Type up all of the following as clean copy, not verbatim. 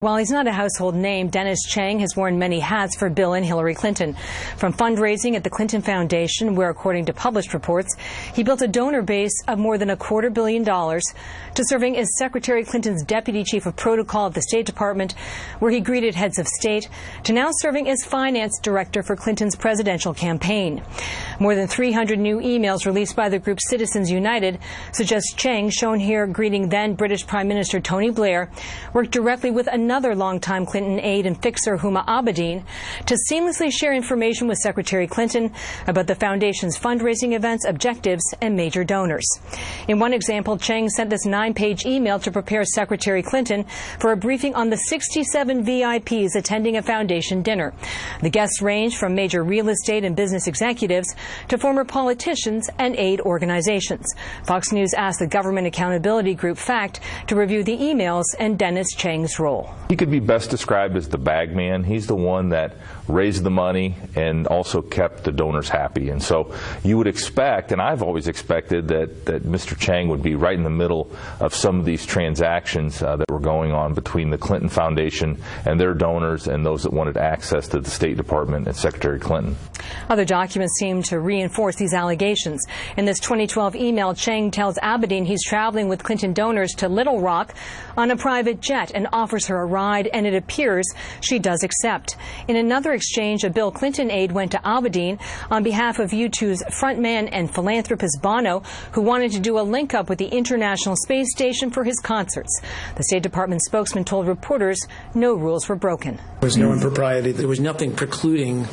While he's not a household name, Dennis Chang has worn many hats for Bill and Hillary Clinton. From fundraising at the Clinton Foundation, where, according to published reports, he built a donor base of more than $250 million, to serving as Secretary Clinton's deputy chief of protocol at the State Department, where he greeted heads of state, to now serving as finance director for Clinton's presidential campaign. More than 300 new emails released by the group Citizens United suggest Chang, shown here greeting then British Prime Minister Tony Blair, worked directly with another longtime Clinton aide and fixer, Huma Abedin, to seamlessly share information with Secretary Clinton about the foundation's fundraising events, objectives, and major donors. In one example, Chang sent this 9-page email to prepare Secretary Clinton for a briefing on the 67 VIPs attending a foundation dinner. The guests range from major real estate and business executives to former politicians and aid organizations. Fox News asked the Government Accountability Group FACT to review the emails and Dennis Chang's role. He could be best described as the bag man. He's the one that raised the money and also kept the donors happy. And so you would expect, and I've always expected, that Mr. Chang would be right in the middle of some of these transactions that were going on between the Clinton Foundation and their donors and those that wanted access to the State Department and Secretary Clinton. Other documents seem to reinforce these allegations. In this 2012 email, Chang tells Abedin he's traveling with Clinton donors to Little Rock on a private jet and offers her a ride, and it appears she does accept. In another exchange, a Bill Clinton aide went to Abedin on behalf of U2's frontman and philanthropist Bono, who wanted to do a link-up with the International Space Station for his concerts. The State Department spokesman told reporters no rules were broken. There was no impropriety. There was nothing precluding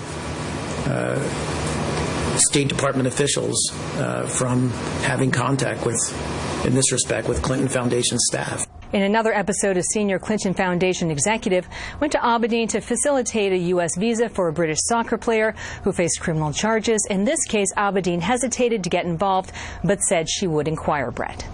State Department officials from having contact with, in this respect, with Clinton Foundation staff. In another episode, a senior Clinton Foundation executive went to Abedin to facilitate a U.S. visa for a British soccer player who faced criminal charges. In this case, Abedin hesitated to get involved, but said she would inquire, Brett.